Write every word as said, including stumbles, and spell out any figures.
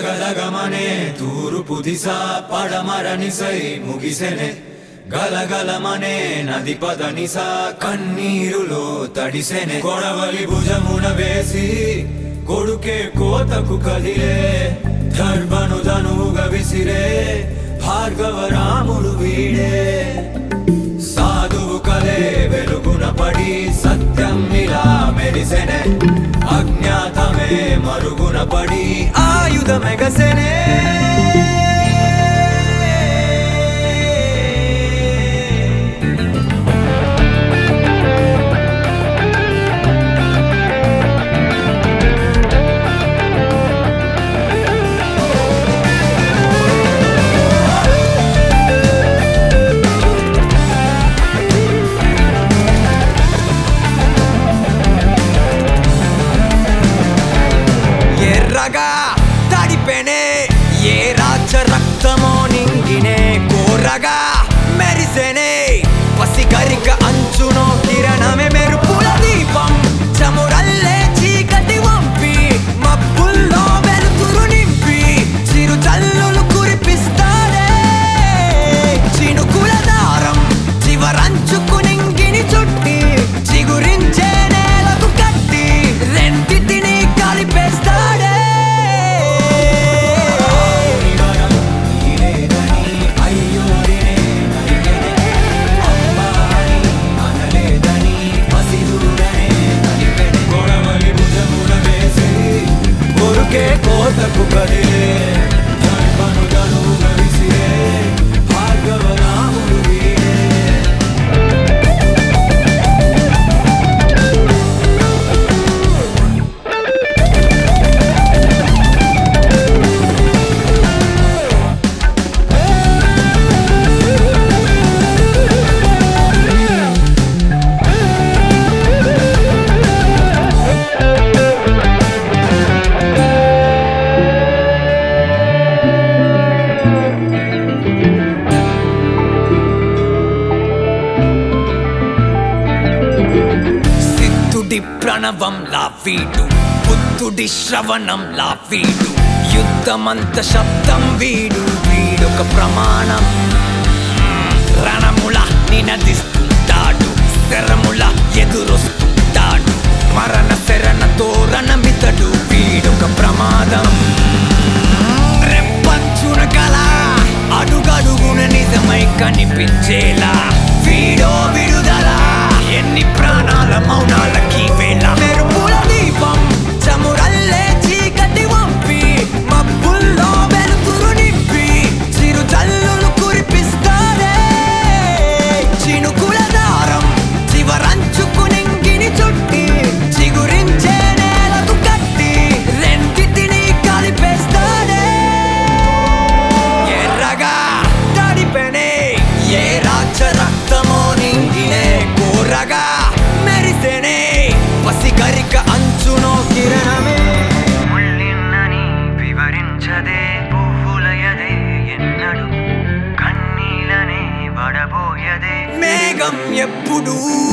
దగదగమనే తూర్పు దిశ పడమరనిసై ముగిసెనే గలగలమనే నది పదనిస కన్నీరులో తడిసెనే కొడవలి భుజమున వేసి కొడుకే కోతకు కదిలే దర్భను ధనువుగా విసిరే భార్గవ రాముడు వీడే సాధువు కలే వెలుగున పడి సత్యం ఇలా మెరిసెనే అజ్ఞాతమే మరుగున పడి ఆయుధమెగసెనే తడిపెనే ఏ రాజ రక్తమో నింగినే కోరగా మెరిసెనే పసిగరిక అంచునో కిరణమే మెరుపుల దీపం చమురల్లే చీకటి వంపి మబ్బుల్లో వెలుతురు నింపి చిరు చల్లులు కురిపిస్తాడే చినుకుల దారం చివరంచుకు నింగిని చుట్టి చిగురించే నేలకు కట్టి రెండిటిని కలిపేస్తాడే కోతకు కదిలే దర్భను ధనువుగా విసిరే భార్గవ రాముడు వీడే ప్రణవం లా వీడు బుద్ధుడి శ్రవణం లా వీడు యుద్ధమంత శబ్దం వీడు వీడొక ప్రమాణం రణముల నినదిస్తుంటాడు శరముల ఎదురొస్తుంటాడు మరణ శరణ తోరణమితడు వీడొక ప్రమాదం రెప్పంచున కల అడుగడుగున నిజమై కనిపించేలా వీడో విడుదల ఎన్ని ప్రాణాల మౌనాలకి వేళ మెరుపుల దీపం చమురల్లే చీకటి వంపి మబ్బుల్లో వెలుతురు నింపి చిరు చల్లులు కురిపిస్తాడే చినుకుల దారం చివరంచుకు నింగిని చుట్టి చిగురించే నేలకు కట్టి రెండిటిని కలిపేస్తాడే ఎర్రగా తడిపెనే ఏ రాజ రక్తమో నింగినే కోరగా మెరిసెనే పసిగరిక అంచునో కిరణమే ముళ్ళిన్నని వివరించదే పువ్వులయదే ఎన్నడు కన్నీలనే వడబోయదే మేఘం ఎప్పుడు